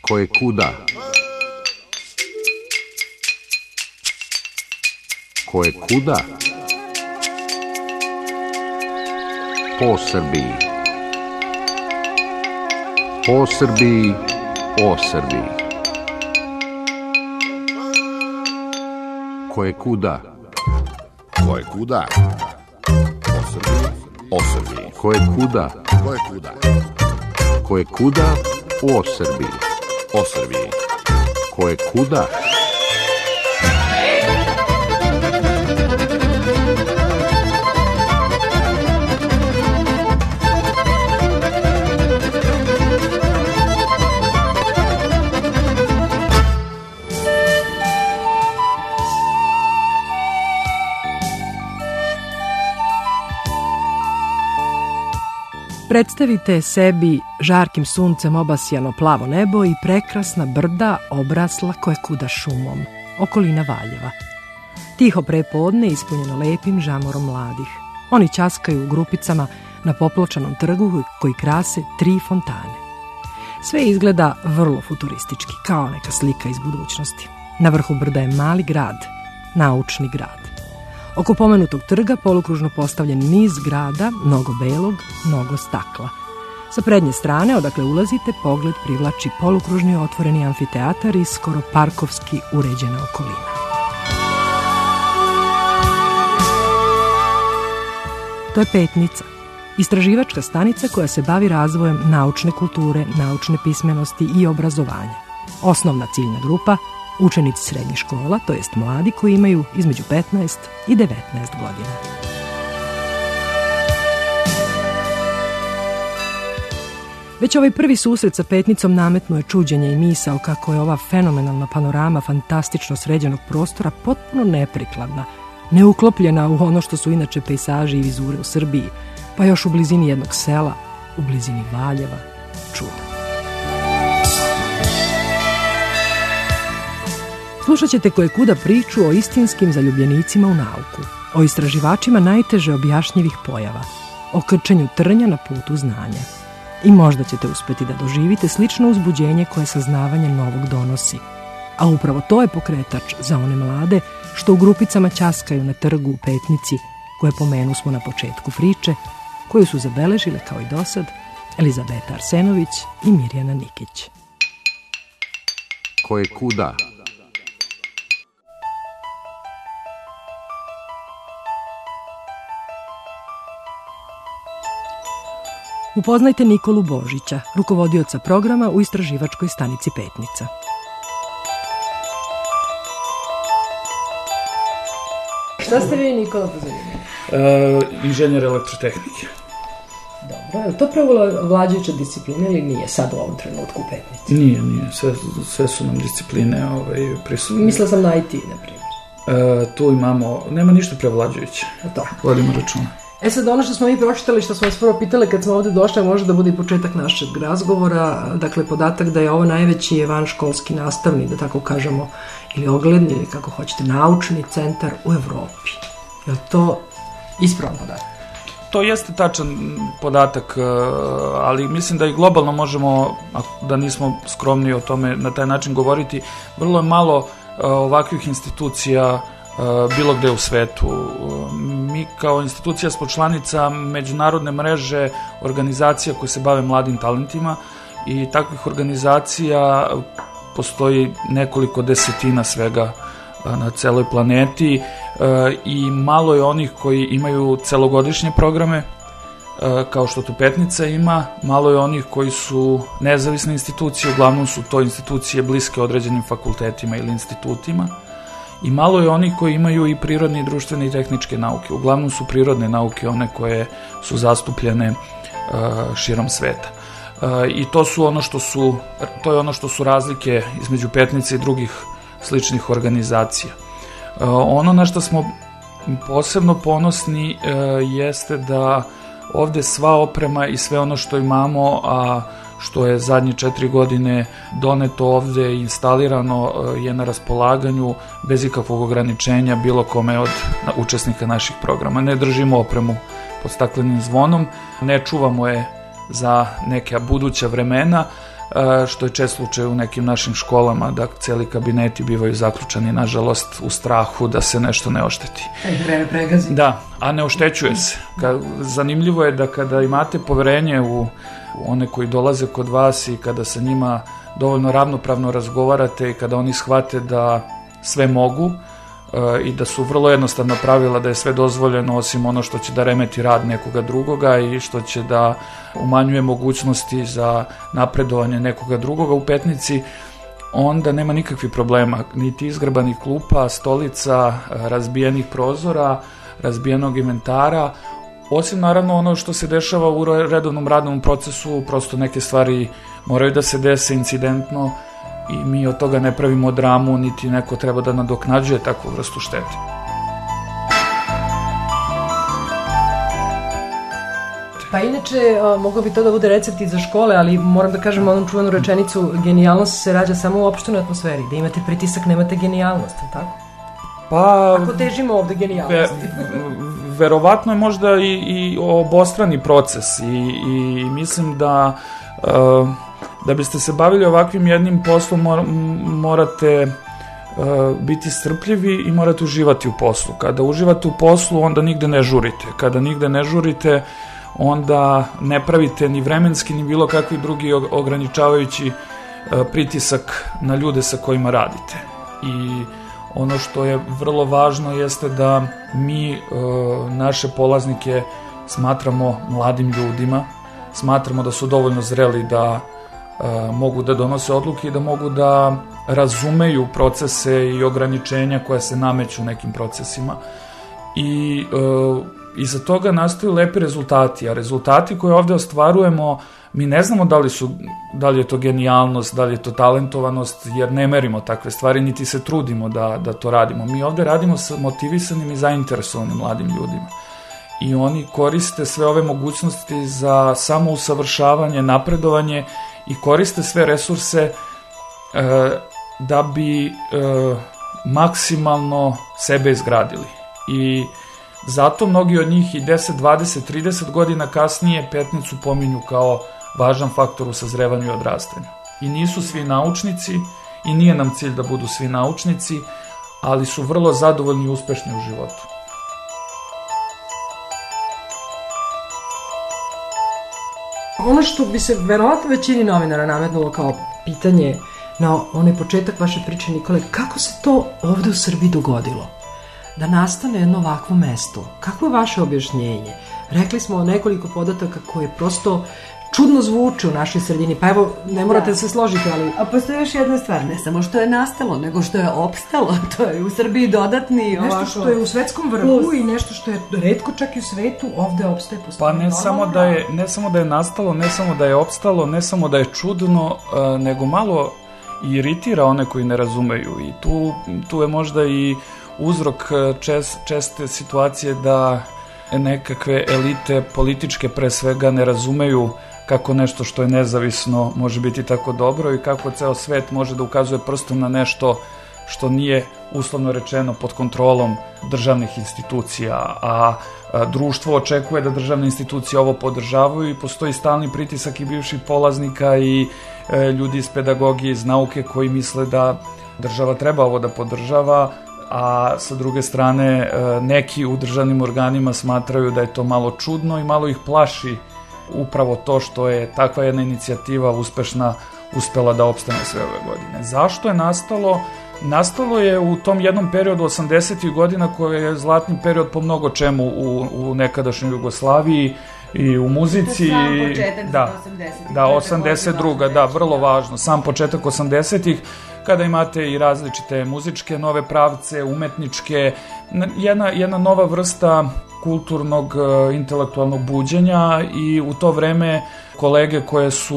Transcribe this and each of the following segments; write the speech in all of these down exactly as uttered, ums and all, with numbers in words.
Koje kuda? Koje kuda? Po Srbiji. Po Srbiji, o Srbiji. Koje kuda? Koje kuda? O Srbiji, o Srbiji. Koje kuda? Koje kuda? Koje kuda o Srbiji. O Srbiji. Koje kuda? Predstavite sebi žarkim suncem obasjano plavo nebo i prekrasna brda obrasla koje kuda šumom, okolina Valjeva. Tiho prepodne ispunjeno lepim žamorom mladih. Oni ćaskaju u grupicama na popločanom trgu koji krase tri fontane. Sve izgleda vrlo futuristički, kao neka slika iz budućnosti. Na vrhu brda je mali grad, naučni grad. Oko pomenutog trga polukružno postavljen niz zgrada, mnogo belog, mnogo stakla. Sa prednje strane, odakle ulazite, pogled privlači polukružni otvoreni amfiteatar i skoro parkovski uređena okolina. To je Petnica, istraživačka stanica koja se bavi razvojem naučne kulture, naučne pismenosti i obrazovanja. Osnovna ciljna grupa – učenici srednjih škola, to jest mladi koji imaju između petnaest i devetnaest godina. Već ovaj prvi susret sa Petnicom nametnuo je čuđenje i misao kako je ova fenomenalna panorama fantastično sređenog prostora potpuno neprikladna, neuklopljena u ono što su inače pejsaži i vizure u Srbiji, pa još u blizini jednog sela, u blizini Valjeva, čudo. Slušat ćete koje kuda priču o istinskim zaljubljenicima u nauku, o istraživačima najteže objašnjivih pojava, o krčenju trnja na putu znanja. I možda ćete uspeti da doživite slično uzbuđenje koje saznavanje novog donosi. A upravo to je pokretač za one mlade što u grupicama ćaskaju na trgu u Petnici, koje pomenu smo na početku priče, koju su zabeležile kao i dosad Elizabeta Arsenović i Mirjana Nikić. Koje kuda? Upoznajte Nikolu Božića, rukovodioca programa u istraživačkoj stanici Petnica. Šta ste vi, Nikola, po zanimanju? E, inženjer elektrotehnike. Dobro, je li to prevlađujuća disciplina ili nije sad u ovom trenutku u Petnici? Nije, nije, sve, sve su nam discipline ovaj, prisutne. Mislila sam na I T, na primjer. E, tu imamo, nema ništa prevlađujuće, vodimo računa. E sad, ono što smo mi pročitali, što smo vas prvo pitali kad smo ovde došli, može da bude i početak našeg razgovora, dakle, podatak da je ovo najveći vanškolski nastavni, da tako kažemo, ili ogledni, ili kako hoćete, naučni centar u Evropi. Je li to ispravan podatak? To jeste tačan podatak, ali mislim da i globalno možemo, da nismo skromni o tome na taj način govoriti, vrlo je malo ovakvih institucija bilo gde u svetu. Mi kao institucija smo članica međunarodne mreže organizacija koje se bave mladim talentima i takvih organizacija postoji nekoliko desetina svega na celoj planeti i malo je onih koji imaju celogodišnje programe kao što tu Petnica ima, malo je onih koji su nezavisne institucije, uglavnom su to institucije bliske određenim fakultetima ili institutima. I malo je onih koji imaju i prirodne i društvene i tehničke nauke. Uglavnom su prirodne nauke one koje su zastupljene uh, širom sveta. Uh, I to su ono što su, to je ono što su razlike između Petnice i drugih sličnih organizacija. Uh, ono na što smo posebno ponosni uh, jeste da ovde sva oprema i sve ono što imamo, a što je zadnje četiri godine doneto ovde i instalirano, je na raspolaganju bez ikakvog ograničenja bilo kome od učesnika naših programa. Ne držimo opremu pod staklenim zvonom, ne čuvamo je za neka buduća vremena, što je čest slučaj u nekim našim školama, da cijeli kabineti bivaju zaključani, nažalost, u strahu da se nešto ne ošteti. E, vreme pregazi. Da, a ne oštećuje se. Ka, zanimljivo je da kada imate poverenje u one koji dolaze kod vas i kada sa njima dovoljno ravnopravno razgovarate i kada oni shvate da sve mogu e, i da su vrlo jednostavna pravila, da je sve dozvoljeno osim ono što će da remeti rad nekoga drugoga i što će da umanjuje mogućnosti za napredovanje nekoga drugoga u Petnici, onda nema nikakvih problema, niti izgrbanih klupa, stolica, razbijenih prozora, razbijenog inventara, osim naravno ono što se dešava u redovnom radnom procesu, prosto neke stvari moraju da se dese incidentno i mi od toga ne pravimo dramu, niti neko treba da nadoknađuje takvu vrstu štete. Pa inače, moglo bi to da bude recept i za škole, ali moram da kažem onom čuvenu rečenicu, genijalnost se rađa samo u opštenoj atmosferi, da imate pritisak, nemate genijalnost, je tako? Pa, ako težimo ovde genijalnosti. Ve, verovatno je možda i, i obostrani proces i, i mislim da uh, da biste se bavili ovakvim jednim poslom mor, morate uh, biti strpljivi i morate uživati u poslu. Kada uživate u poslu, onda nigde ne žurite. Kada nigde ne žurite, onda ne pravite ni vremenski ni bilo kakvi drugi ograničavajući uh, pritisak na ljude sa kojima radite. I ono što je vrlo važno jeste da mi e, naše polaznike smatramo mladim ljudima, smatramo da su dovoljno zreli da e, mogu da donose odluke i da mogu da razumeju procese i ograničenja koja se nameću u nekim procesima. I e, iza toga nastaju lepi rezultati, a rezultati koje ovde ostvarujemo, mi ne znamo da li su, da li je to genijalnost, da li je to talentovanost, jer ne merimo takve stvari, niti se trudimo da, da to radimo. Mi ovde radimo sa motivisanim i zainteresovanim mladim ljudima. I oni koriste sve ove mogućnosti za samousavršavanje, napredovanje i koriste sve resurse e, da bi e, maksimalno sebe izgradili. I zato mnogi od njih i deset, dvadeset, trideset godina kasnije Petnicu pominju kao važan faktor u sazrevanju i odrastanju. I nisu svi naučnici i nije nam cilj da budu svi naučnici, ali su vrlo zadovoljni i uspešni u životu. Ono što bi se verovatno većini novinara nametnulo kao pitanje na onaj početak vaše priče, Nikole, kako se to ovde u Srbiji dogodilo? Da nastane jedno ovakvo mesto. Kako je vaše objašnjenje? Rekli smo nekoliko podataka koje prosto čudno zvuče u našoj sredini, pa evo, ne morate da, da se složiti, ali... A postoji još jedna stvar, ne samo što je nastalo, nego što je opstalo, to je u Srbiji dodatni ovako... Nešto što je u svetskom vrhu plus. I nešto što je retko čak i u svetu, ovde opstaje postoje. Pa ne samo, da je, ne samo da je nastalo, ne samo da je opstalo, ne samo da je čudno, uh, nego malo iritira one koji ne razumeju i tu, tu je možda i uzrok čest, česte situacije da nekakve elite političke pre svega ne razumeju kako nešto što je nezavisno može biti tako dobro i kako ceo svet može da ukazuje prstom na nešto što nije uslovno rečeno pod kontrolom državnih institucija, a, a društvo očekuje da državne institucije ovo podržavaju i postoji stalni pritisak i bivših polaznika i e, ljudi iz pedagogije, iz nauke koji misle da država treba ovo da podržava, a sa druge strane neki u državnim organima smatraju da je to malo čudno i malo ih plaši upravo to što je takva jedna inicijativa uspešna uspela da opstane sve ove godine. Zašto je nastalo? Nastalo je u tom jednom periodu osamdesetih godina koji je zlatni period po mnogo čemu u, u nekadašnjoj Jugoslaviji i u muzici. Sam početak da, osamdesetih. Da, osamdeset druga, da, vrlo važno. Sam početak osamdesetih kada imate i različite muzičke nove pravce, umetničke, jedna, jedna nova vrsta kulturnog, intelektualnog buđenja i u to vreme kolege koje su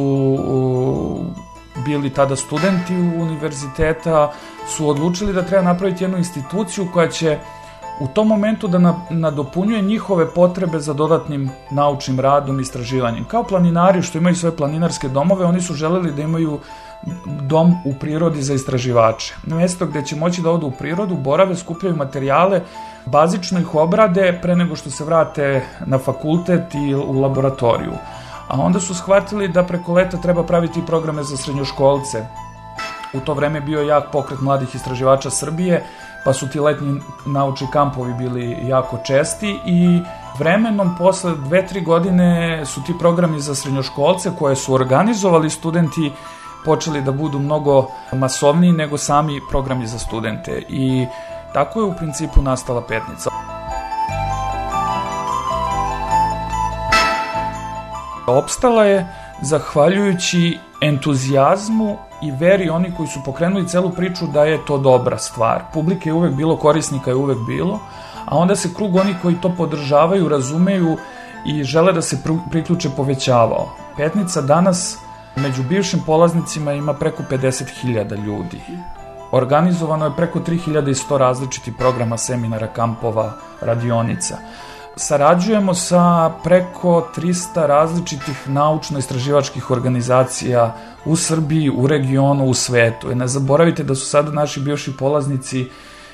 bili tada studenti univerziteta su odlučili da treba napraviti jednu instituciju koja će u tom momentu da nadopunjuje njihove potrebe za dodatnim naučnim radom i istraživanjem. Kao planinari što imaju svoje planinarske domove, oni su želeli da imaju dom u prirodi za istraživače. Mesto gde će moći da odu u prirodu, borave, skupljaju materijale, bazično ih obrade pre nego što se vrate na fakultet i u laboratoriju. a onda su shvatili da preko leta treba praviti programe za srednjoškolce. U to vreme bio jak pokret mladih istraživača Srbije, pa su ti letnji naučni kampovi bili jako česti i vremenom, posle dve, tri godine su ti programi za srednjoškolce koje su organizovali studenti počeli da budu mnogo masovniji nego sami programi za studente i tako je u principu nastala Petnica. Opstala je zahvaljujući entuzijazmu i veri oni koji su pokrenuli celu priču da je to dobra stvar. Publike je uvek bilo, korisnika je uvek bilo, a onda se krug oni koji to podržavaju, razumeju i žele da se priključe povećavao. Petnica danas među bivšim polaznicima ima preko pedeset hiljada ljudi. Organizovano je preko tri hiljade sto različitih programa, seminara, kampova, radionica. Sarađujemo sa preko trista različitih naučno-istraživačkih organizacija u Srbiji, u regionu, u svetu. I ne zaboravite da su sada naši bivši polaznici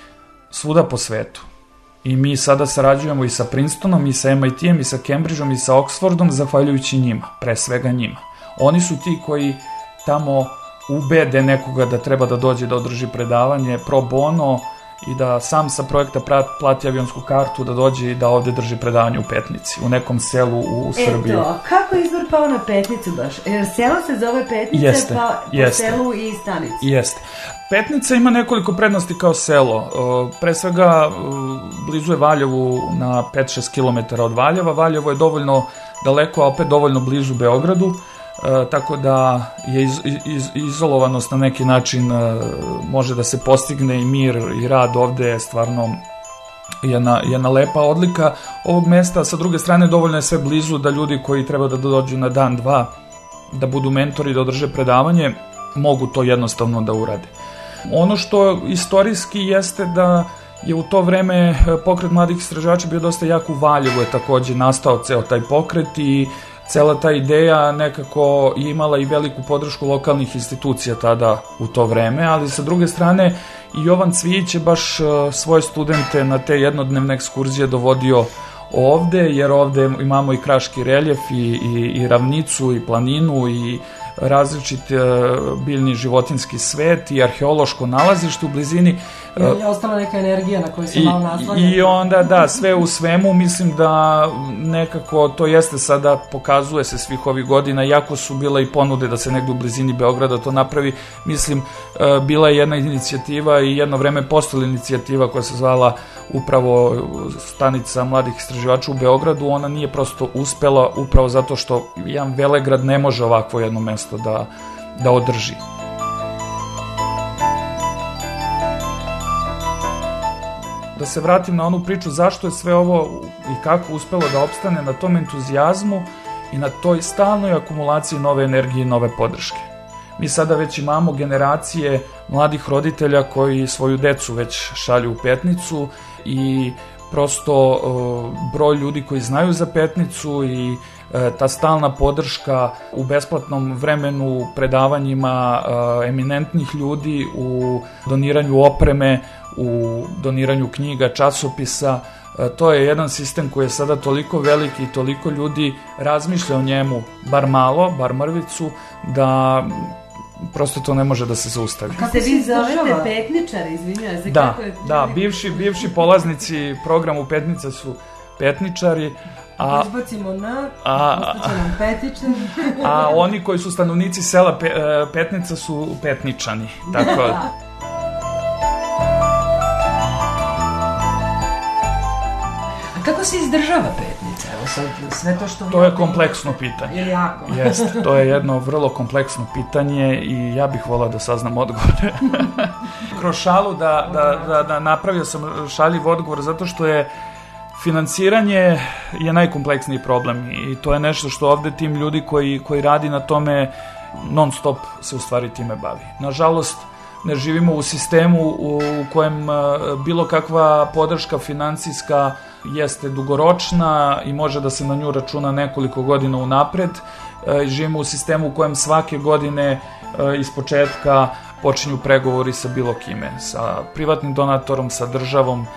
svuda po svetu. I mi sada sarađujemo i sa Princetonom, i sa em i te-em, i sa Cambridgeom, i sa Oxfordom, zahvaljujući njima, pre svega njima. Oni su ti koji tamo ubede nekoga da treba da dođe da održi predavanje pro bono i da sam sa projekta plati avionsku kartu da dođe i da ovde drži predavanje u Petnici, u nekom selu u Srbiji. Eto, kako je izbor pao na Petnicu baš? Jer selo se zove Petnica, jeste, pa po jeste, selu i stanici. Jeste. Petnica ima nekoliko prednosti kao selo. Pre svega, blizu je Valjevu na pet do šest kilometara od Valjeva. Valjevo je dovoljno daleko, a opet dovoljno blizu Beogradu. E, tako da je iz, iz, izolovanost na neki način e, može da se postigne i mir i rad ovde je stvarno jedna, jedna lepa odlika ovog mesta. Sa druge strane dovoljno je sve blizu da ljudi koji treba da dođu na dan, dva, da budu mentori, da održe predavanje, mogu to jednostavno da urade. Ono što istorijski jeste da je u to vreme pokret mladih istraživača bio dosta jak u Valjevu, je takođe nastao ceo taj pokret i cela ta ideja nekako imala i veliku podršku lokalnih institucija tada u to vreme, ali sa druge strane i Jovan Cvijić je baš svoje studente na te jednodnevne ekskurzije dovodio ovde, jer ovde imamo i kraški reljef i, i, i ravnicu i planinu i različit e, biljni životinski svet i arheološko nalazište u blizini. Jer je ostala neka energija na koju se malo naslanja. I onda, da, sve u svemu, mislim da nekako to jeste sada, pokazuje se svih ovih godina, iako su bile i ponude da se negde u blizini Beograda to napravi, mislim, e, bila je jedna inicijativa i jedno vreme postojala inicijativa koja se zvala upravo stanica mladih istraživača u Beogradu, ona nije prosto uspela upravo zato što jedan velegrad ne može ovakvo jedno mesto da, da održi. Da se vratim na onu priču zašto je sve ovo i kako uspelo da opstane na tom entuzijazmu i na toj stalnoj akumulaciji nove energije i nove podrške. Mi sada već imamo generacije mladih roditelja koji svoju decu već šalju u Petnicu i prosto broj ljudi koji znaju za Petnicu i ta stalna podrška u besplatnom vremenu, predavanjima eminentnih ljudi, u doniranju opreme, u doniranju knjiga, časopisa, to je jedan sistem koji je sada toliko veliki i toliko ljudi razmišlja o njemu, bar malo, bar mrvicu, da prosto to ne može da se zaustavi. Kako se vi zovete Petničari, izvinjaju se? Da, kako je... da, bivši, bivši polaznici programu Petnica su Petničari, a, izbacimo na, a, ostaće nam Petičar. A oni koji su stanovnici sela Pe, Petnica su Petničani, tako da. Kako se izdržava Petnica? Evo sad, sve to što... To je kompleksno pitanje. Je jako. Jeste, to je jedno vrlo kompleksno pitanje i ja bih volao da saznam odgovore. Kroz šalu da, da, da, da napravio sam šaljiv odgovor zato što je finansiranje je najkompleksniji problem i to je nešto što ovde tim ljudi koji, koji radi na tome non stop se u stvari time bavi. Nažalost, ne živimo u sistemu u kojem bilo kakva podrška finansijska jeste dugoročna i može da se na nju računa nekoliko godina unapred. Živimo u sistemu u kojem svake godine iz početka počinju pregovori sa bilo kime, sa privatnim donatorom, sa državom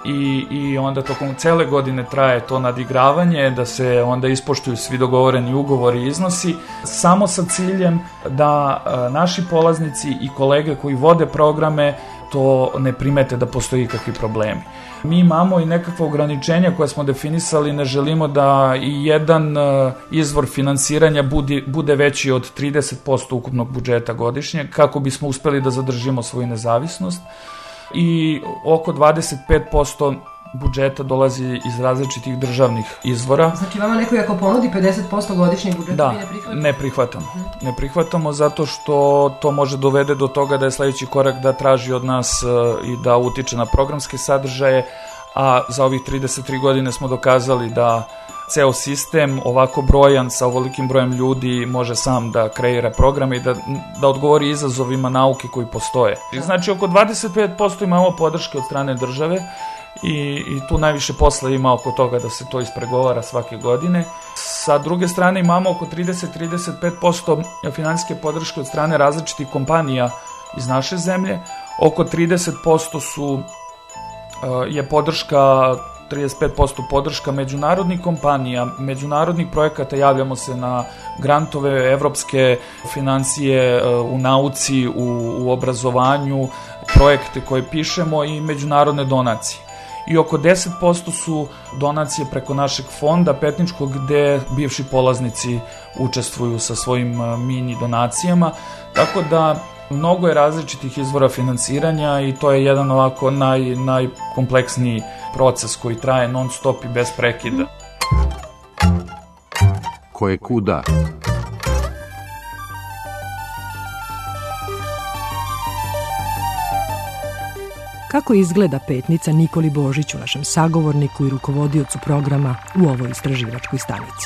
i, i onda tokom cele godine traje to nadigravanje, da se onda ispoštuju svi dogovoreni ugovori i iznosi, samo sa ciljem da a, naši polaznici i kolege koji vode programe to ne primete da postoji kakvi problemi. Mi imamo i nekakva ograničenja koja smo definisali, ne želimo da i jedan izvor finansiranja bude, bude veći od trideset posto ukupnog budžeta godišnje, kako bismo uspeli da zadržimo svoju nezavisnost, i oko dvadeset pet posto budžeta dolazi iz različitih državnih izvora. Znači vama neko ako ponudi pedeset posto godišnjeg budžeta, da, vi ne prihvatamo? ne prihvatamo. Uh-huh. Ne prihvatamo zato što to može dovede do toga da je sledeći korak da traži od nas uh, i da utiče na programske sadržaje, a za ovih trideset tri godine smo dokazali da ceo sistem ovako brojan sa ovolikim brojem ljudi može sam da kreira programe i da, da odgovori izazovima nauke koji postoje. Znači oko dvadeset pet posto imamo podrške od strane države, I, i tu najviše posla ima oko toga da se to ispregovara svake godine. Sa druge strane imamo oko trideset do trideset pet posto finansijske podrške od strane različitih kompanija iz naše zemlje. Oko trideset posto su, je podrška, trideset pet posto podrška međunarodnih kompanija, međunarodnih projekata, javljamo se na grantove, evropske financije u nauci, u, u obrazovanju, projekte koje pišemo i međunarodne donacije. I oko deset posto su donacije preko našeg fonda Petničkog, gde bivši polaznici učestvuju sa svojim mini donacijama, tako da mnogo je različitih izvora finansiranja i to je jedan ovako naj, najkompleksniji proces koji traje non stop i bez prekida. Koje kuda? Kako izgleda Petnica Nikoli Božiću, našem sagovorniku i rukovodiocu programa u ovoj istraživačkoj stanici?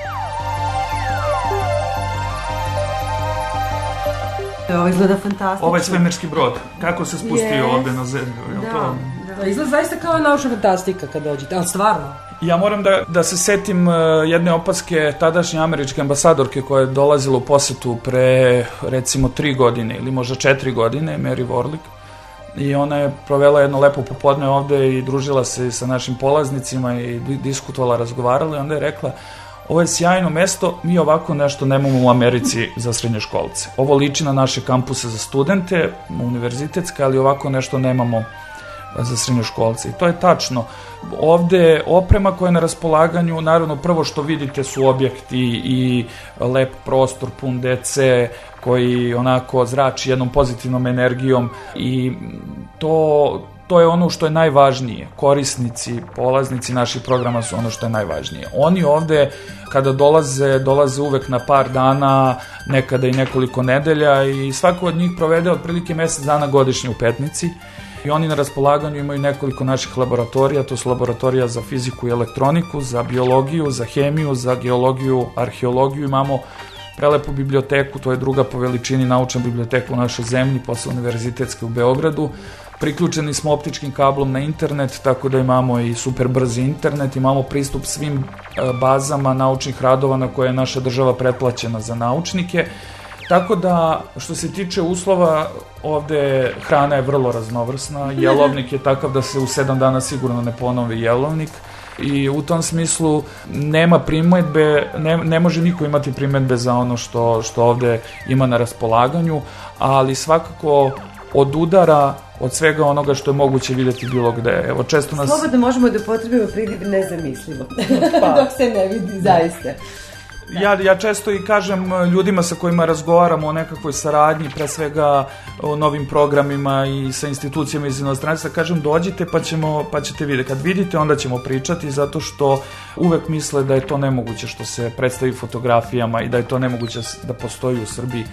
Ovo izgleda fantastično. Ovaj svemirski brod, kako se spustio yes. ovde na zemlju. Da, to... da. Izgleda zaista kao naučna fantastika kad dođete, ali stvarno. Ja moram da, da se setim jedne opaske tadašnje američke ambasadorke koja je dolazila u posetu pre recimo tri godine ili možda četiri godine, Mary Warlick. I ona je provela jedno lepo popodne ovde i družila se sa našim polaznicima i diskutovala, razgovarala i onda je rekla: ovo je sjajno mesto, mi ovako nešto nemamo u Americi za srednjoškolce. Ovo liči na naše kampuse za studente, univerzitetske, ali ovako nešto nemamo za srednjoškolce. I to je tačno. Ovde oprema koja je na raspolaganju, naravno prvo što vidite su objekti i lep prostor pun dece koji onako zrači jednom pozitivnom energijom i to, to je ono što je najvažnije. Korisnici, polaznici naših programa su ono što je najvažnije. Oni ovde kada dolaze, dolaze uvek na par dana, nekada i nekoliko nedelja i svako od njih provede otprilike mesec dana godišnje u Petnici. I oni na raspolaganju imaju nekoliko naših laboratorija, to su laboratorija za fiziku i elektroniku, za biologiju, za hemiju, za geologiju, arheologiju. Imamo prelepu biblioteku, to je druga po veličini naučna biblioteka u našoj zemlji, posle univerzitetske u Beogradu. Priključeni smo optičkim kablom na internet, tako da imamo i super brzi internet, imamo pristup svim bazama naučnih radova na koje je naša država pretplaćena za naučnike. Tako da, što se tiče uslova, ovde hrana je vrlo raznovrsna, jelovnik je takav da se u sedam dana sigurno ne ponovi jelovnik i u tom smislu nema primetbe, ne, ne može niko imati primetbe za ono što, što ovde ima na raspolaganju, ali svakako od udara od svega onoga što je moguće videti bilo gde. Evo, često nas... Slobodno možemo da potrebimo pridiv nezamislivo, pa. Dok se ne vidi, zaista. Ja, ja često i kažem ljudima sa kojima razgovaramo o nekakvoj saradnji, pre svega o novim programima i sa institucijama iz inostranstva, kažem dođite pa, ćemo, pa ćete vidjeti. Kad vidite onda ćemo pričati, zato što uvek misle da je to nemoguće što se predstavi fotografijama i da je to nemoguće da postoji u Srbiji.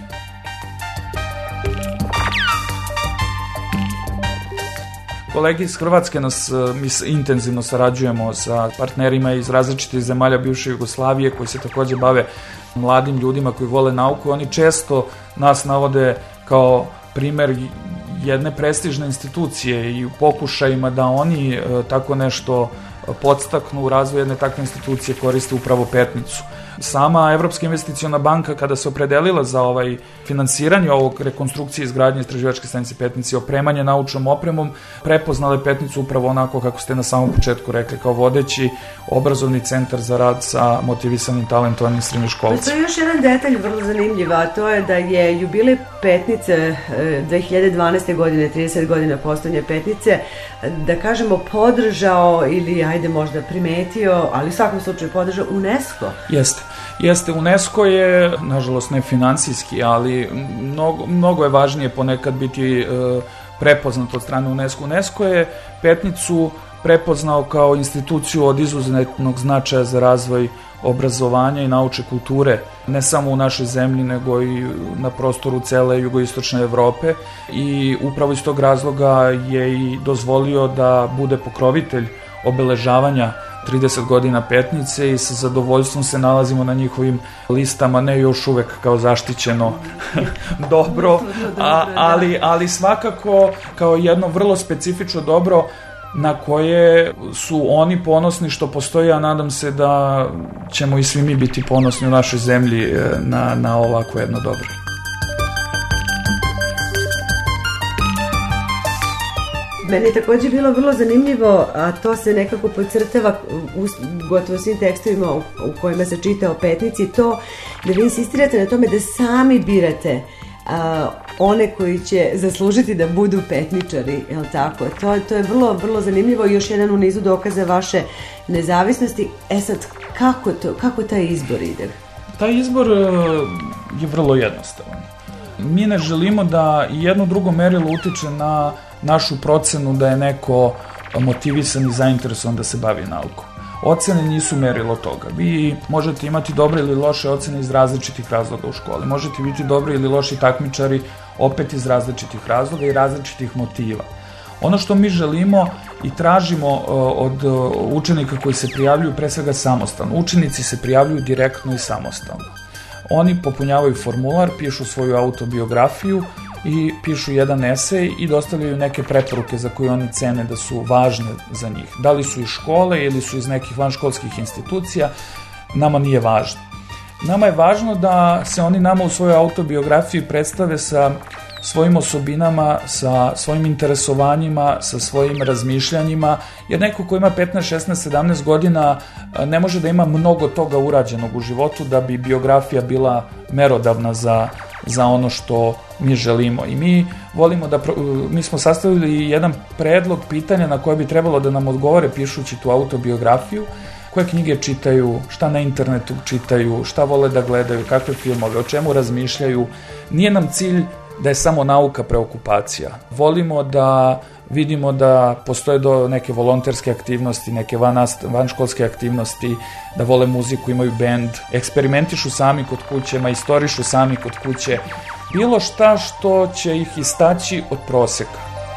Kolegi iz Hrvatske nas, mi intenzivno sarađujemo sa partnerima iz različitih zemalja bivše Jugoslavije koji se takođe bave mladim ljudima koji vole nauku. Oni često nas navode kao primer jedne prestižne institucije i u pokušajima da oni e, tako nešto podstaknu u razvoju jedne takve institucije koriste upravo Petnicu. Sama Evropska investiciona banka kada se opredelila za ovaj finansiranje ovog rekonstrukcije izgradnje istraživačke stanice Petnice i opremanje naučnom opremom, prepoznale Petnicu upravo onako kako ste na samom početku rekli, kao vodeći obrazovni centar za rad sa motivisanim, talentovanim srednjoškolcima. To je još jedan detalj vrlo zanimljiv, a to je da je jubilej Petnice dve hiljade dvanaeste. godine, trideset godina postojanja Petnice, da kažemo podržao ili ajde možda primetio, ali u svakom slučaju podržao UNESCO. Jeste. Jeste, UNESCO je, nažalost ne financijski, ali mnogo, mnogo je važnije ponekad biti e, prepoznat od strane UNESCO. UNESCO je Petnicu prepoznao kao instituciju od izuzetnog značaja za razvoj obrazovanja i naučne kulture, ne samo u našoj zemlji, nego i na prostoru cele jugoistočne Evrope, i upravo iz tog razloga je i dozvolio da bude pokrovitelj obeležavanja trideset godina Petnice i sa zadovoljstvom se nalazimo na njihovim listama, ne još uvek kao zaštićeno dobro, a, ali, ali svakako kao jedno vrlo specifično dobro na koje su oni ponosni što postoji, a nadam se da ćemo i svi mi biti ponosni u našoj zemlji na, na ovako jedno dobro. Meni je također bilo vrlo zanimljivo, a to se nekako podcrtava u gotovo svim tekstovima u kojima se čita o Petnici, to da vi insistirate na tome da sami birate a, one koji će zaslužiti da budu petničari, je li tako? To, to je vrlo, vrlo zanimljivo i još jedan u nizu dokaza vaše nezavisnosti. E sad, kako, to, kako taj izbor ide? Taj izbor je vrlo jednostavan. Mi ne želimo da jedno drugo merilo utiče na našu procenu da je neko motivisan i zainteresovan da se bavi naukom. Ocene nisu merilo toga. Vi možete imati dobre ili loše ocene iz različitih razloga u školi. Možete biti dobri ili loši takmičari opet iz različitih razloga i različitih motiva. Ono što mi želimo i tražimo od učenika koji se prijavljuju pre svega samostalno. Učenici se prijavljuju direktno i samostalno. Oni popunjavaju formular, pišu svoju autobiografiju i pišu jedan esej i dostavljaju neke preporuke za koje oni cene da su važne za njih. Da li su iz škole ili su iz nekih vanškolskih institucija, nama nije važno. Nama je važno da se oni nama u svojoj autobiografiji predstave sa svojim osobinama, sa svojim interesovanjima, sa svojim razmišljanjima, jer neko ko ima petnaest, šesnaest, sedamnaest godina ne može da ima mnogo toga urađenog u životu da bi biografija bila merodavna za, za ono što mi želimo. I mi volimo da, mi smo sastavili jedan predlog pitanja na koje bi trebalo da nam odgovore pišući tu autobiografiju, koje knjige čitaju, šta na internetu čitaju, šta vole da gledaju, kakve filmove, o čemu razmišljaju. Nije nam cilj da je samo nauka preokupacija. Volimo da vidimo da postoje do neke volonterske aktivnosti, neke vanškolske aktivnosti, da vole muziku, imaju bend, eksperimentišu sami kod kuće, majstorišu sami kod kuće. Bilo šta što će ih istaći od proseka.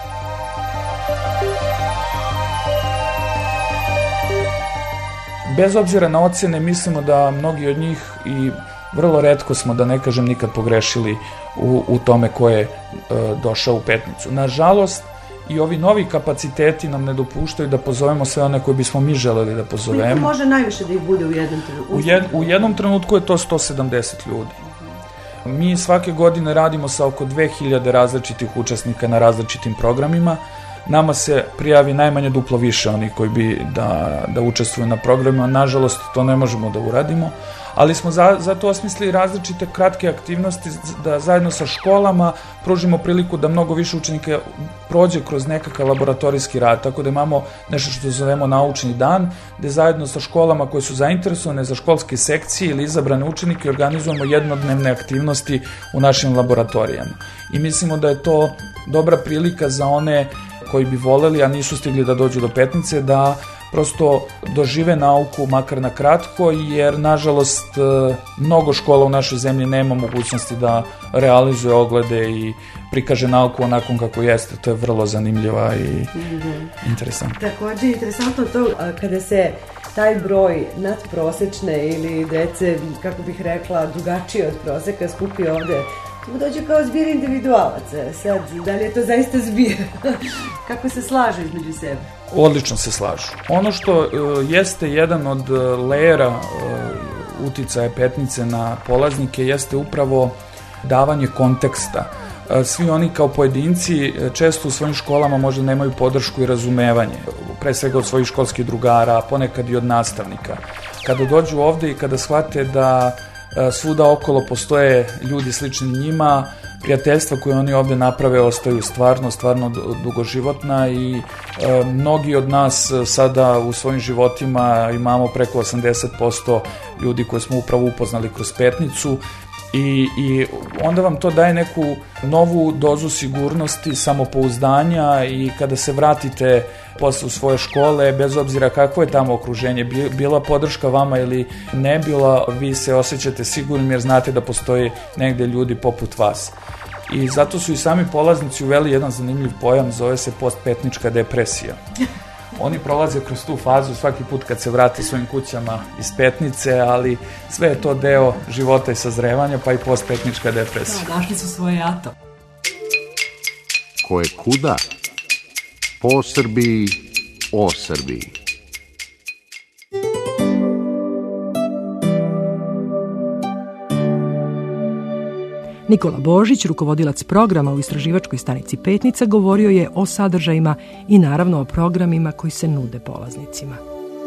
Bez obzira na ocene, mislimo da mnogi od njih, i vrlo retko smo, da ne kažem nikad, pogrešili u, u tome ko je e, došao u Petnicu. Nažalost, i ovi novi kapaciteti nam ne dopuštaju da pozovemo sve one koje bismo mi želeli da pozovemo. Koliko može najviše da ih bude u jednom trenutku? U, jed, u jednom trenutku je to sto sedamdeset ljudi. Mi svake godine radimo sa oko dve hiljade različitih učesnika na različitim programima. Nama se prijavi najmanje duplo više oni koji bi da, da učestvuju na programima. Nažalost, to ne možemo da uradimo, ali smo za, zato osmislili različite kratke aktivnosti da zajedno sa školama pružimo priliku da mnogo više učenika prođe kroz nekakav laboratorijski rad, tako da imamo nešto što zovemo naučni dan, gde zajedno sa školama koje su zainteresovane za školske sekcije ili izabrane učenike organizujemo jednodnevne aktivnosti u našim laboratorijama. I mislimo da je to dobra prilika za one koji bi voleli, a nisu stigli da dođu do Petnice, da prosto dožive nauku makar na kratko, jer nažalost mnogo škola u našoj zemlji nema mogućnosti da realizuje oglede i prikaže nauku onakom kako jeste. To je vrlo zanimljiva i mm-hmm. interesantno. Također je interesantno to kada se taj broj nadprosečne ili dece, kako bih rekla, drugačije od proseka skupi ovde, to dođe kao zbir individualaca. Sad, da li je to zaista zbir? Kako se slažu između sebe? Odlično se slažu. Ono što uh, jeste jedan od uh, lejera uh, uticaja Petnice na polaznike jeste upravo davanje konteksta. Svi oni kao pojedinci često u svojim školama možda nemaju podršku i razumevanje, pre svega od svojih školskih drugara, ponekad i od nastavnika. Kada dođu ovde i kada shvate da svuda okolo postoje ljudi slični njima, prijateljstva koje oni ovde naprave ostaju stvarno, stvarno dugoživotna i e, mnogi od nas sada u svojim životima imamo preko osamdeset posto ljudi koje smo upravo upoznali kroz Petnicu i, i onda vam to daje neku novu dozu sigurnosti, samopouzdanja i kada se vratite posle u svoje škole, bez obzira kakvo je tamo okruženje, bila podrška vama ili ne bila, vi se osjećate sigurnim jer znate da postoje negde ljudi poput vas. I zato su i sami polaznici uveli jedan zanimljiv pojam, zove se postpetnička depresija. Oni prolaze kroz tu fazu svaki put kad se vrate svojim kućama iz Petnice, ali sve je to deo života i sazrevanja, pa i postpetnička depresija. Da, našli su svoje jato. Ko je kuda? Po Srbiji, o Srbiji. Nikola Božić, rukovodilac programa u istraživačkoj stanici Petnica, govorio je o sadržajima i naravno o programima koji se nude polaznicima.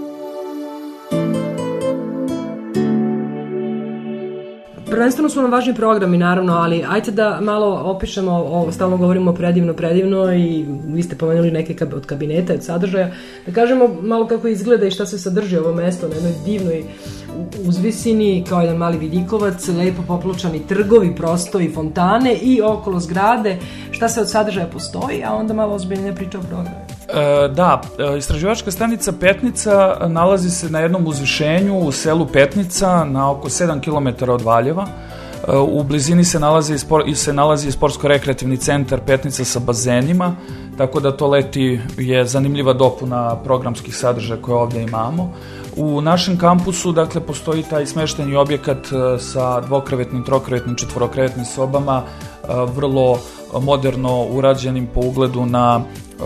Prvenstveno su nam važni programi, naravno, ali ajte da malo opišemo, o, stalno govorimo predivno, predivno i vi ste pomenuli neke od kabineta, od sadržaja, da kažemo malo kako izgleda i šta se sadrži ovo mesto na jednoj divnoj uzvisini, kao jedan mali vidikovac, lepo popločani trgovi, prostori, fontane i okolo zgrade, šta se od sadržaja postoji, a onda malo ozbiljnije priča o programu. E, da, istraživačka stanica Petnica nalazi se na jednom uzvišenju u selu Petnica na oko sedam kilometara od Valjeva. E, u blizini se nalazi, se nalazi sportsko-rekreativni centar Petnica sa bazenima, tako da to leti je zanimljiva dopuna programskih sadržaja koje ovde imamo. U našem kampusu, dakle, postoji taj smešteni objekat sa dvokrevetnim, trokrevetnim, četvorokrevetnim sobama, vrlo moderno urađenim po ugledu na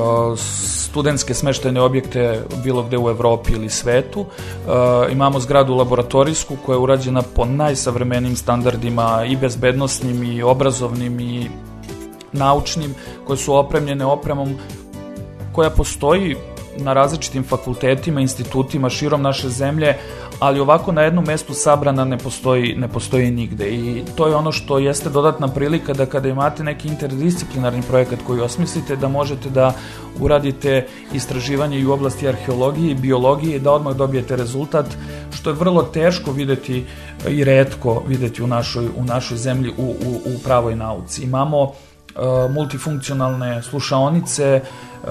studentske smeštajne objekte bilo gde u Evropi ili svetu. E, imamo zgradu laboratorijsku koja je urađena po najsavremenijim standardima i bezbednosnim i obrazovnim i naučnim, koje su opremljene opremom koja postoji na različitim fakultetima, institutima širom naše zemlje, ali ovako na jednom mestu sabrana ne postoji, ne postoji nigde i to je ono što jeste dodatna prilika da kada imate neki interdisciplinarni projekat koji osmislite, da možete da uradite istraživanje i u oblasti arheologije i biologije i da odmah dobijete rezultat, što je vrlo teško videti i retko videti u našoj, u našoj zemlji u, u, u pravoj nauci. Imamo uh, multifunkcionalne slušaonice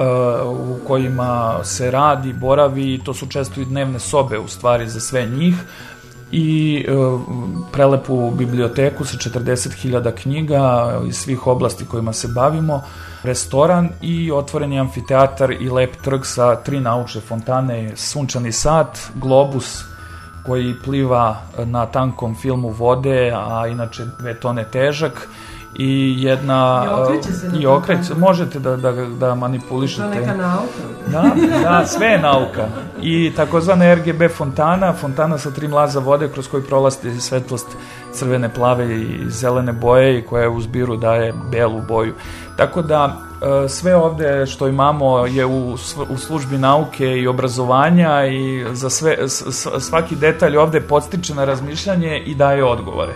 u kojima se radi, boravi, to su često i dnevne sobe u stvari za sve njih i prelepu biblioteku sa četrdeset hiljada knjiga iz svih oblasti kojima se bavimo, restoran i otvoreni amfiteatar i lep trg sa tri naučne fontane, sunčani sat, globus koji pliva na tankom filmu vode, a inače dve tone težak, i jedna... I okreće se. I okreće, možete da, da, da manipulišete. To je neka nauka. Da, da, sve je nauka. I takozvana er ge be fontana, fontana sa tri mlaza vode kroz koji prolazi svetlost crvene, plave i zelene boje i koja u zbiru daje belu boju. Tako da sve ovde što imamo je u, u službi nauke i obrazovanja i za sve, svaki detalj ovde podstiče na razmišljanje i daje odgovore.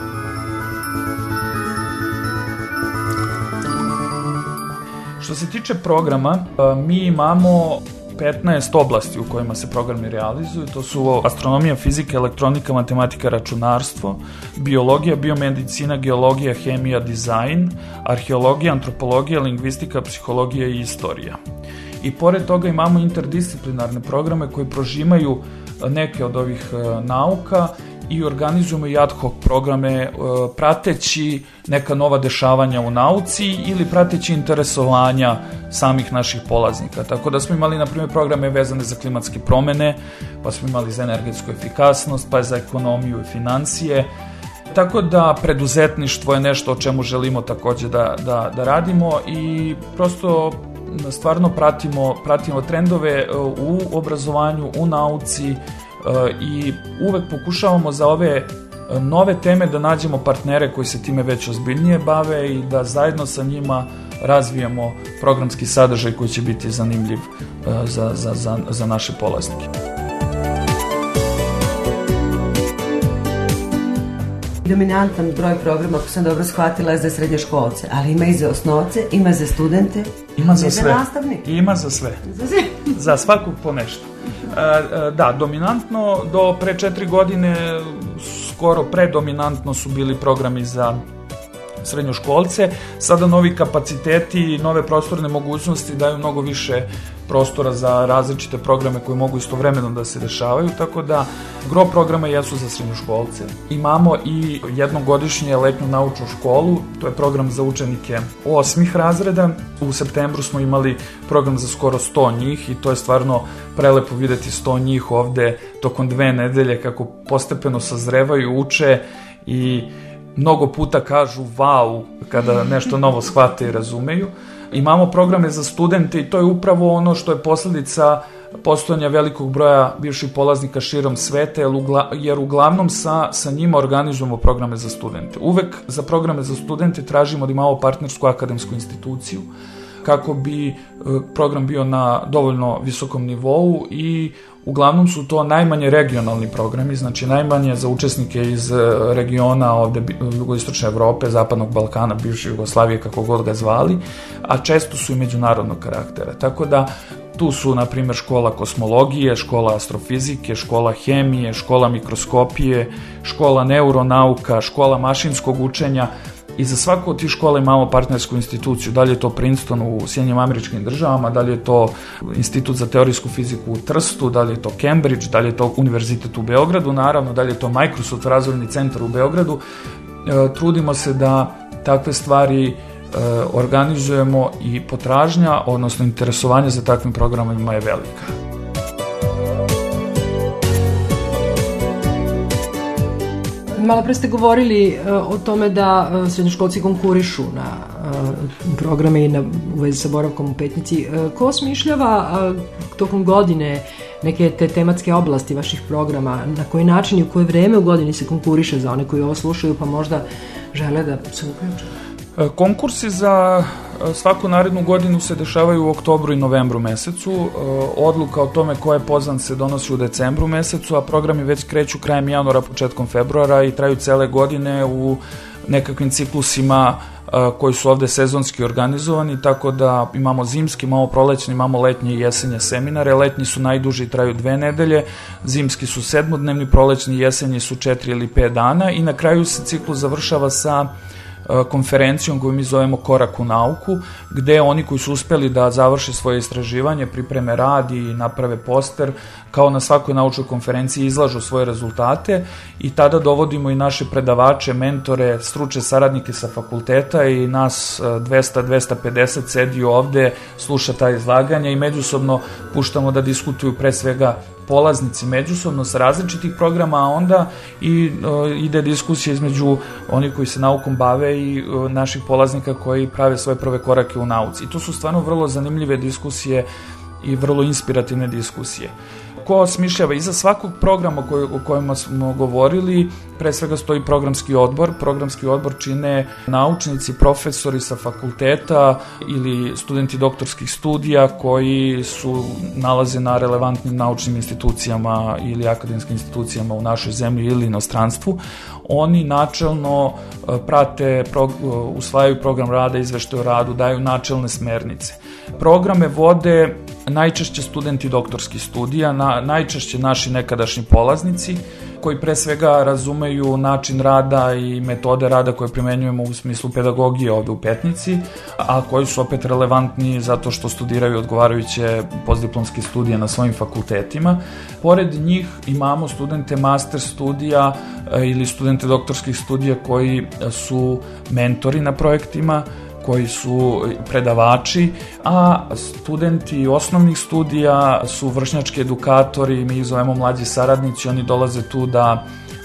Što se tiče programa, mi imamo petnaest oblasti u kojima se programi realizuju. To su astronomija, fizika, elektronika, matematika, računarstvo, biologija, biomedicina, geologija, hemija, dizajn, arheologija, antropologija, lingvistika, psihologija i istorija. I pored toga imamo interdisciplinarne programe koji prožimaju neke od ovih nauka i organizujemo i ad hoc programe prateći neka nova dešavanja u nauci ili prateći interesovanja samih naših polaznika. Tako da smo imali, na primjer, programe vezane za klimatske promene, pa smo imali za energetsku efikasnost, pa za ekonomiju i financije. Tako da preduzetništvo je nešto o čemu želimo takođe da, da, da radimo i prosto stvarno pratimo, pratimo trendove u obrazovanju, u nauci i uvek pokušavamo za ove nove teme da nađemo partnere koji se time već ozbiljnije bave i da zajedno sa njima razvijamo programski sadržaj koji će biti zanimljiv za, za, za, za naše polaznike. Dominantan broj programa, ako sam dobro shvatila, je za srednjoškolce, ali ima i za osnovce, ima za studente, ima za sve. Za nastavnike. Ima za sve. Za sve. Za svakog po nešto. E, da, dominantno do pre četiri godine, skoro predominantno su bili programi za srednjoškolce. Sada novi kapaciteti i nove prostorne mogućnosti daju mnogo više prostora za različite programe koji mogu istovremeno da se dešavaju, tako da gro programa jesu za srednjoškolce. Imamo i jednogodišnje letnju naučnu školu, to je program za učenike osmih razreda. U septembru smo imali program za skoro sto njih i to je stvarno prelepo videti sto njih ovde tokom dve nedelje kako postepeno sazrevaju, uče i mnogo puta kažu vau kada nešto novo shvate i razumeju. Imamo programe za studente i to je upravo ono što je posledica postojanja velikog broja bivših polaznika širom sveta, jer uglavnom sa, sa njima organizujemo programe za studente. Uvek za programe za studente tražimo da imamo partnersku akademsku instituciju kako bi program bio na dovoljno visokom nivou i uglavnom su to najmanje regionalni programi, znači najmanje za učesnike iz regiona ovde jugoistočne Evrope, zapadnog Balkana, bivše Jugoslavije, kako god ga zvali, a često su i međunarodnog karaktera. Tako da tu su, na primjer, škola kosmologije, škola astrofizike, škola hemije, škola mikroskopije, škola neuronauka, škola mašinskog učenja. I za svaku od tih škola imamo partnersku instituciju, da li je to Princeton u Sjedinjenim Američkim Državama, da li je to Institut za teorijsku fiziku u Trstu, da li je to Cambridge, da li je to Univerzitet u Beogradu, naravno, da li je to Microsoft razvojni centar u Beogradu. E, trudimo se da takve stvari e, organizujemo i potražnja, odnosno interesovanje za takvim programima je velika. Malo pre ste govorili uh, o tome da uh, srednjoškolci konkurišu na uh, programe i na, u vezi sa boravkom u Petnici. Uh, ko smišljava uh, tokom godine neke te tematske oblasti vaših programa? Na koji način i u koje vreme u godini se konkuriše za one koji ovo slušaju pa možda žele da se uključe? Konkursi za svaku narednu godinu se dešavaju u oktobru i novembru mesecu. Odluka o tome ko je pozvan se donosi u decembru mesecu, a programi već kreću krajem januara, početkom februara i traju cele godine u nekakvim ciklusima koji su ovde sezonski organizovani, tako da imamo zimski, imamo prolećni, imamo letnje i jesenje seminare. Letnji su najduži i traju dve nedelje, zimski su sedmodnevni, prolećni i jesenji su četiri ili pet dana i na kraju se ciklus završava sa konferencijom koju mi zovemo Korak u nauku, gde oni koji su uspeli da završe svoje istraživanje, pripreme rad i naprave poster, kao na svakoj naučnoj konferenciji izlažu svoje rezultate i tada dovodimo i naše predavače, mentore, stručne saradnike sa fakulteta i nas dvesta do dvesta pedeset sedi ovde, sluša ta izlaganja i međusobno puštamo da diskutuju pre svega polaznici međusobno sa različitih programa, a onda i o, ide diskusija između onih koji se naukom bave i o, naših polaznika koji prave svoje prve korake u nauci. I to su stvarno vrlo zanimljive diskusije i vrlo inspirativne diskusije. Ko smišljava iza svakog programa koj, o kojima smo govorili, pre svega stoji programski odbor. Programski odbor čine naučnici, profesori sa fakulteta ili studenti doktorskih studija koji su nalaze na relevantnim naučnim institucijama ili akademskim institucijama u našoj zemlji ili inostranstvu. Oni načelno prate, usvajaju program rada, izveštaj o radu, daju načelne smernice. Programe vode najčešće studenti doktorskih studija, na, najčešće naši nekadašnji polaznici, koji pre svega razumeju način rada i metode rada koje primenjujemo u smislu pedagogije ovde u Petnici, a koji su opet relevantni zato što studiraju odgovarajuće postdiplomske studije na svojim fakultetima. Pored njih imamo studente master studija ili studente doktorskih studija koji su mentori na projektima, koji su predavači, a studenti osnovnih studija su vršnjački edukatori, mi ih zovemo mlađi saradnici, oni dolaze tu da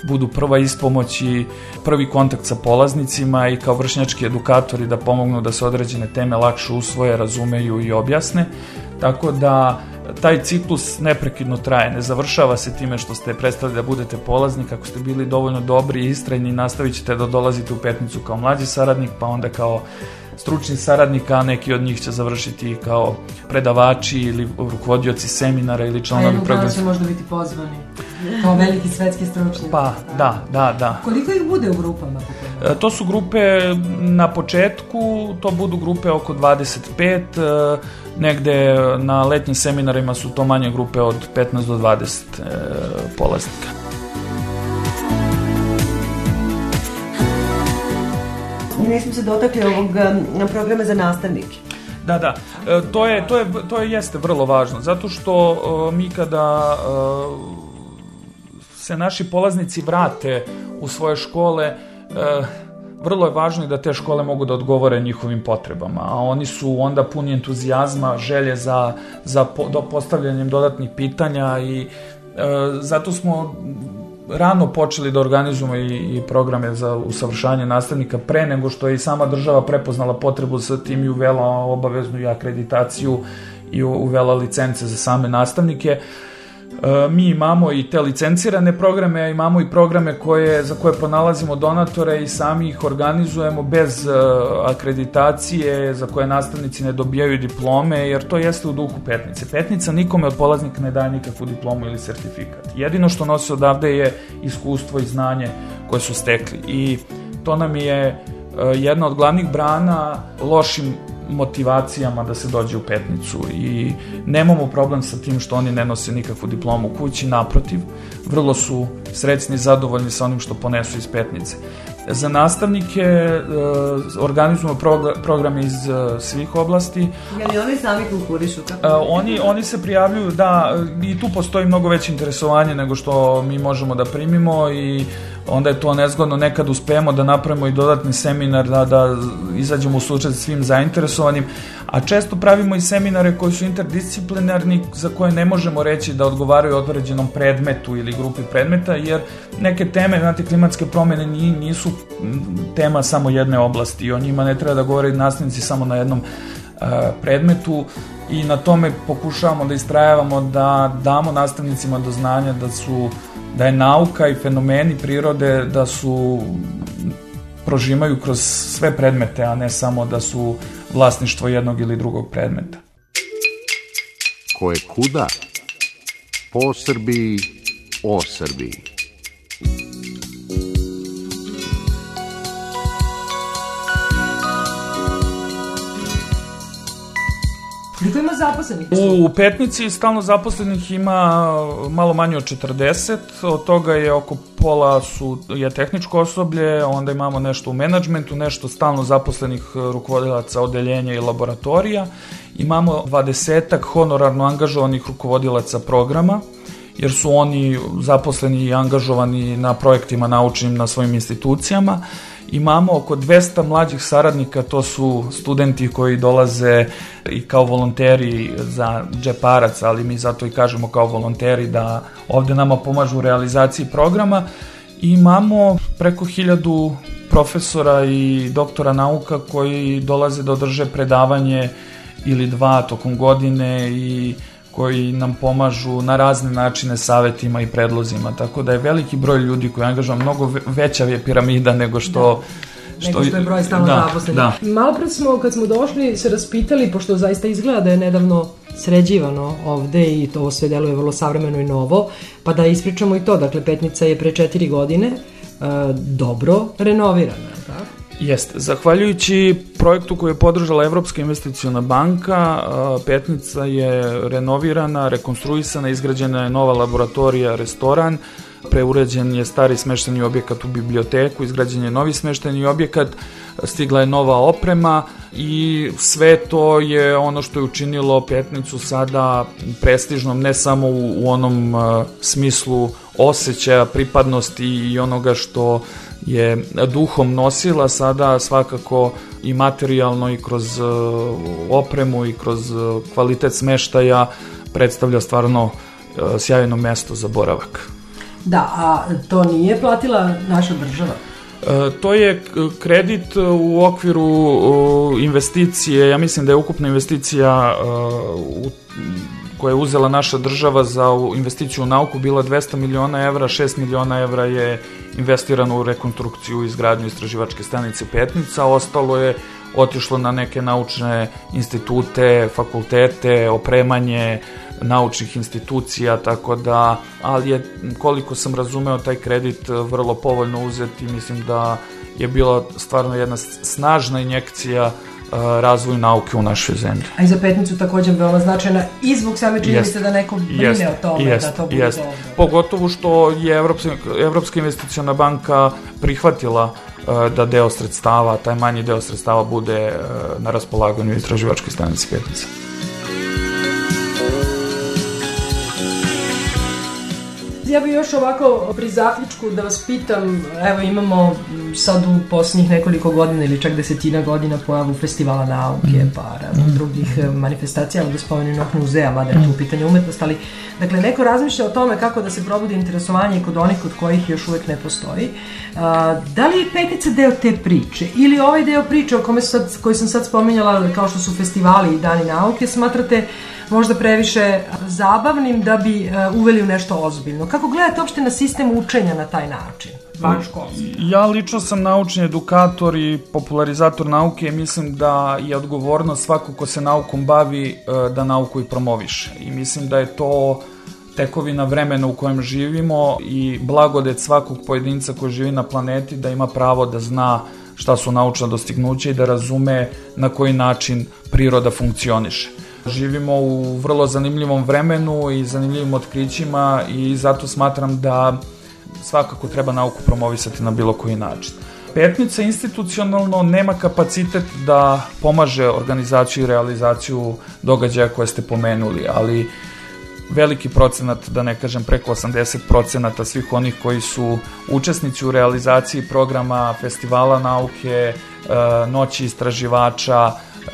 budu prva ispomoć i prvi kontakt sa polaznicima i kao vršnjački edukatori da pomognu da se određene teme lakše usvoje, razumeju i objasne. Tako da taj ciklus neprekidno traje, ne završava se time što ste prestali da budete polaznik. Ako ste bili dovoljno dobri i istrajni, nastavit ćete da dolazite u Petnicu kao mlađi saradnik, pa onda kao stručni saradnik, a neki od njih će završiti kao predavači ili rukovodioci seminara ili članovi programa. A jednog dana će možda biti pozvani kao veliki svetski stručnjaci. Pa, da, da, da. Koliko ih bude u grupama? E, to su grupe na početku, to budu grupe oko dvadeset pet, e, negde na letnjim seminarima su to manje grupe od petnaest do dvadeset e, polaznika. Nismo se dotakli ovog programa za nastavnike. Da, da. E, to je, to je, to je jeste vrlo važno, zato što e, mi kada e, se naši polaznici vrate u svoje škole, e, vrlo je važno i da te škole mogu da odgovore njihovim potrebama, a oni su onda puni entuzijazma, želje za, za po, do postavljanjem dodatnih pitanja i e, zato smo rano počeli da organizujemo i, i programe za usavršavanje nastavnika pre nego što je i sama država prepoznala potrebu sa tim i uvela obaveznu i akreditaciju i uvela licence za same nastavnike. E, mi imamo i te licencirane programe, a imamo i programe koje, za koje pronalazimo donatore i sami ih organizujemo bez e, akreditacije, za koje nastavnici ne dobijaju diplome, jer to jeste u duhu Petnice. Petnica nikome od polaznika ne daje nikakvu diplomu ili sertifikat. Jedino što nose odavde je iskustvo i znanje koje su stekli i to nam je e, jedna od glavnih brana lošim motivacijama da se dođe u Petnicu i nemamo problem sa tim što oni ne nose nikakvu diplomu kući, naprotiv, vrlo su srećni i zadovoljni sa onim što ponesu iz Petnice. Za nastavnike e, organizujemo programe iz e, svih oblasti. Je li oni sami konkurišu? E, oni, oni se prijavljuju, da, i tu postoji mnogo veće interesovanje nego što mi možemo da primimo i onda je to nezgodno, nekad uspemo da napravimo i dodatni seminar, da, da izađemo u susret svim zainteresovanim, a često pravimo i seminare koji su interdisciplinarni, za koje ne možemo reći da odgovaraju određenom predmetu ili grupi predmeta, jer neke teme, znate, klimatske promene nisu tema samo jedne oblasti i o njima ne treba da govore nastavnici samo na jednom uh, predmetu i na tome pokušavamo da istrajavamo, da damo nastavnicima do znanja da su da je nauka i fenomeni prirode da su prožimaju kroz sve predmete, a ne samo da su vlasništvo jednog ili drugog predmeta. Ko je kuda? Po Srbiji, o Srbiji. Koliko ima zaposlenih? U Petnici stalno zaposlenih ima malo manje od četrdeset, od toga je oko pola su, je tehničko osoblje, onda imamo nešto u menadžmentu, nešto stalno zaposlenih rukovodilaca odeljenja i laboratorija, imamo dvadesetak honorarno angažovanih rukovodilaca programa, jer su oni zaposleni i angažovani na projektima naučnim na svojim institucijama. Imamo oko dvesta mlađih saradnika, to su studenti koji dolaze i kao volonteri za džeparac, ali mi zato i kažemo kao volonteri da ovde nama pomažu u realizaciji programa. I imamo preko hiljadu profesora i doktora nauka koji dolaze da održe predavanje ili dva tokom godine i koji nam pomažu na razne načine savetima i predlozima, tako da je veliki broj ljudi koji angažuju, mnogo veća je piramida nego što... Da. Nego što je broj stalno da, zaposlenih. Da. Malo pre smo, kad smo došli, se raspitali, pošto zaista izgleda da je nedavno sređivano ovde i to sve deluje vrlo savremeno i novo, pa da ispričamo i to. Dakle, Petnica je pre četiri godine uh, dobro renovirana, tako? Jeste. Zahvaljujući projektu koji je podržala Evropska investiciona banka, Petnica je renovirana, rekonstruisana, izgrađena je nova laboratorija, restoran, preuređen je stari smešteni objekat u biblioteku, izgrađen je novi smešteni objekat, stigla je nova oprema i sve to je ono što je učinilo Petnicu sada prestižnom, ne samo u, u onom uh, smislu osjećaja, pripadnosti i onoga što je duhom nosila, sada svakako i materijalno i kroz uh, opremu i kroz uh, kvalitet smeštaja predstavlja stvarno uh, sjajno mesto za boravak. Da, a to nije platila naša država? E, to je kredit u okviru investicije, ja mislim da je ukupna investicija u, koja je uzela naša država za investiciju u nauku bila dvesta miliona evra, šest miliona evra je investirano u rekonstrukciju i izgradnju istraživačke stanice Petnica, ostalo je otišlo na neke naučne institute, fakultete, opremanje naučnih institucija, tako da, ali je, koliko sam razumeo, taj kredit vrlo povoljno uzet i mislim da je bila stvarno jedna snažna injekcija razvoju nauke u našoj zemlji. A i za Petnicu također veoma značajna i zbog same činjenice da neko brine jest, o tome, jest, da to bude jest. Dobro. Pogotovo što je Evropska, Evropska investiciona banka prihvatila da deo sredstava, taj manji deo sredstava bude na raspolaganju istraživačke stanice Petnica. Ja bih još ovako pri zaključku da vas pitam, evo imamo sad u posljednjih nekoliko godina ili čak desetina godina pojavu festivala nauke, pa drugih manifestacija, da spomenem Novog muzeja, mada je tu u pitanju umetnost, ali dakle neko razmišlja o tome kako da se probudi interesovanje kod onih kod kojih još uvek ne postoji. Da li je Petnica deo te priče ili ovaj deo priče o kome sad, koji sam sad spominjala kao što su festivali i dani nauke smatrate možda previše zabavnim da bi uh, uveli u nešto ozbiljno? Kako gledate uopšte na sistem učenja na taj način? Van školski. Ja lično sam naučni edukator i popularizator nauke i mislim da je odgovornost svako ko se naukom bavi uh, da nauku i promoviše. I mislim da je to tekovina vremena u kojem živimo i blagodet svakog pojedinca koji živi na planeti da ima pravo da zna šta su naučna dostignuća i da razume na koji način priroda funkcioniše. Živimo u vrlo zanimljivom vremenu i zanimljivim otkrićima i zato smatram da svakako treba nauku promovisati na bilo koji način. Petnica institucionalno nema kapacitet da pomaže organizaciju i realizaciju događaja koje ste pomenuli, ali veliki procenat, da ne kažem preko osamdeset procenata svih onih koji su učesnici u realizaciji programa festivala nauke, noći istraživača,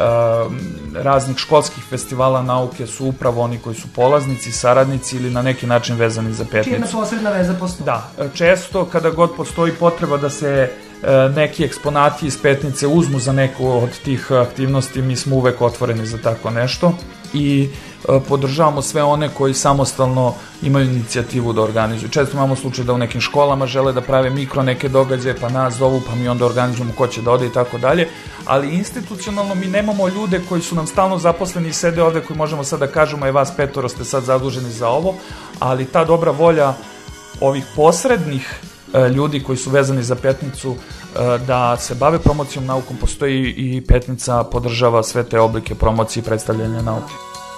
raznih školskih festivala nauke su upravo oni koji su polaznici, saradnici ili na neki način vezani za Petnicu. Čija posredna veza postoji? Da, često kada god postoji potreba da se neki eksponati iz Petnice uzmu za neku od tih aktivnosti, mi smo uvek otvoreni za tako nešto i podržavamo sve one koji samostalno imaju inicijativu da organizuju. Često imamo slučaj da u nekim školama žele da prave mikro neke događaje, pa nas zovu, pa mi onda organizujemo ko će da ode i tako dalje, ali institucionalno mi nemamo ljude koji su nam stalno zaposleni i sede ovde koji možemo sad da kažemo je vas petoro ste sad zaduženi za ovo, ali ta dobra volja ovih posrednih ljudi koji su vezani za Petnicu da se bave promocijom naukom postoji i Petnica podržava sve te oblike promocije i predstavljanja nauke.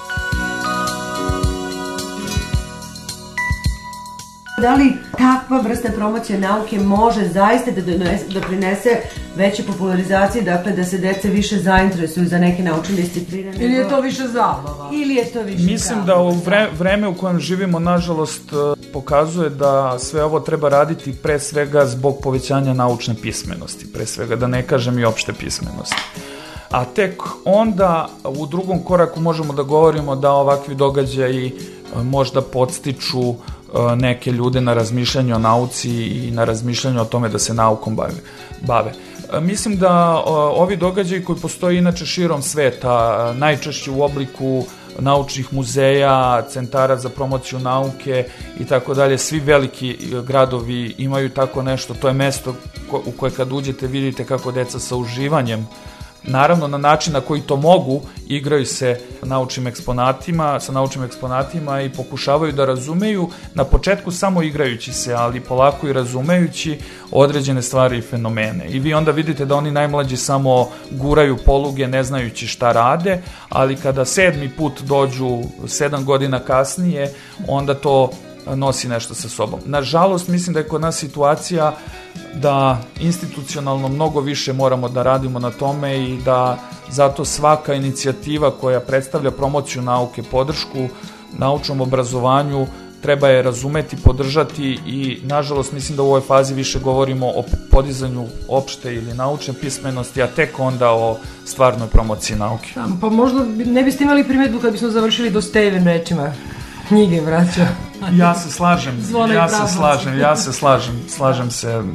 Da li takva vrsta promocije nauke može zaista da doprinese veće popularizacije, dakle da se deca više zainteresuju za neke naučne discipline? Ili je to više zabava? Ili je to više Mislim zabava. Da u vre, vreme u kojem živimo, nažalost, pokazuje da sve ovo treba raditi pre svega zbog povećanja naučne pismenosti, pre svega, da ne kažem i opšte pismenosti. A tek onda u drugom koraku možemo da govorimo da ovakvi događaji možda podstiču neke ljude na razmišljanje o nauci i na razmišljanje o tome da se naukom bave. Mislim da ovi događaji koji postoji inače širom sveta, najčešće u obliku naučnih muzeja, centara za promociju nauke i tako dalje, svi veliki gradovi imaju tako nešto, to je mesto u koje kad uđete vidite kako deca sa uživanjem, naravno na način na koji to mogu, igraju se naučnim eksponatima, sa naučnim eksponatima i pokušavaju da razumeju, na početku samo igrajući se, ali polako i razumejući određene stvari i fenomene. I vi onda vidite da oni najmlađi samo guraju poluge ne znajući šta rade, ali kada sedmi put dođu sedam godina kasnije, onda to nosi nešto sa sobom. Nažalost, mislim da je kod nas situacija da institucionalno mnogo više moramo da radimo na tome i da zato svaka inicijativa koja predstavlja promociju nauke, podršku naučnom obrazovanju, treba je razumeti, podržati i nažalost mislim da u ovoj fazi više govorimo o podizanju opšte ili naučne pismenosti, a tek onda o stvarnoj promociji nauke. Pa možda ne biste imali primjedbu kad bismo završili Dostojevim rečima knjige, braćo. Ja se slažem, Zvone ja i pravo. se slažem, ja se slažem, slažem se.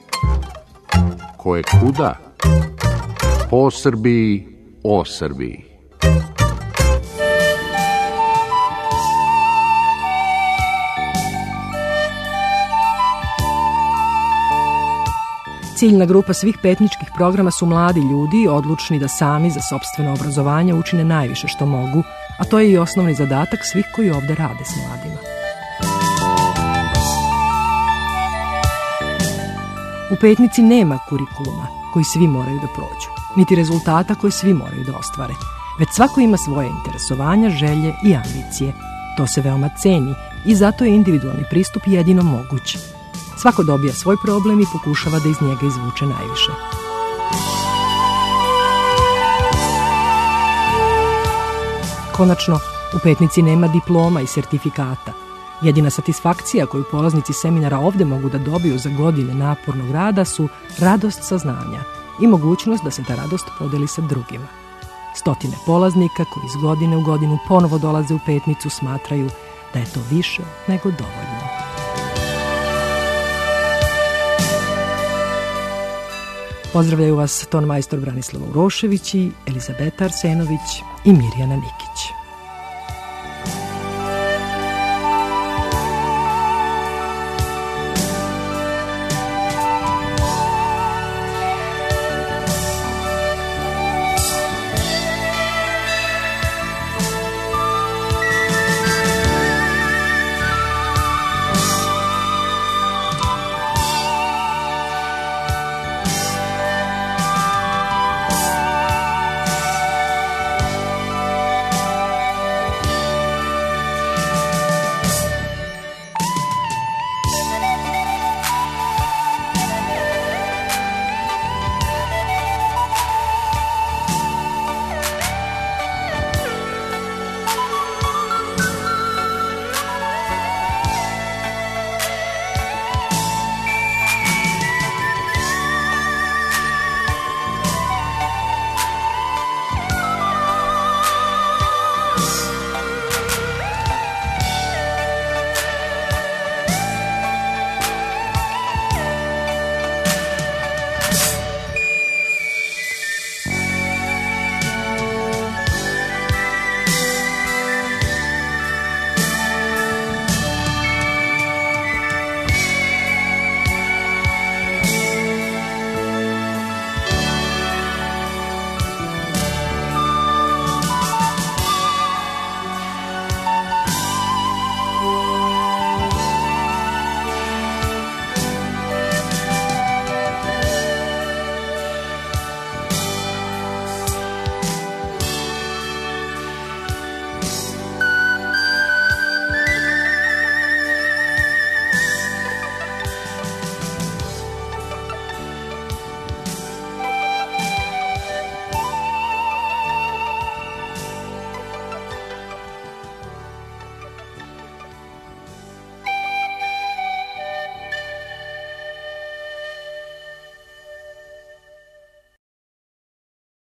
Ko je kuda? Po Srbiji, o Srbiji. Ciljna grupa svih petničkih programa su mladi ljudi, odlučni da sami za sopstveno obrazovanje učine najviše što mogu, a to je i osnovni zadatak svih koji ovde rade s mladima. U petnici nema kurikuluma koji svi moraju da prođu, niti rezultata koje svi moraju da ostvare, već svako ima svoje interesovanja, želje i ambicije. To se veoma ceni i zato je individualni pristup jedino moguć. Svako dobija svoj problem i pokušava da iz njega izvuče najviše. Konačno, u petnici nema diploma i sertifikata. Jedina satisfakcija koju polaznici seminara ovde mogu da dobiju za godine napornog rada su radost saznanja i mogućnost da se ta radost podeli sa drugima. Stotine polaznika koji iz godine u godinu ponovo dolaze u petnicu smatraju da je to više nego dovoljno. Pozdravljaju vas ton majstor Branislava Urošević i Elizabeta Arsenović i Mirjana Nikić.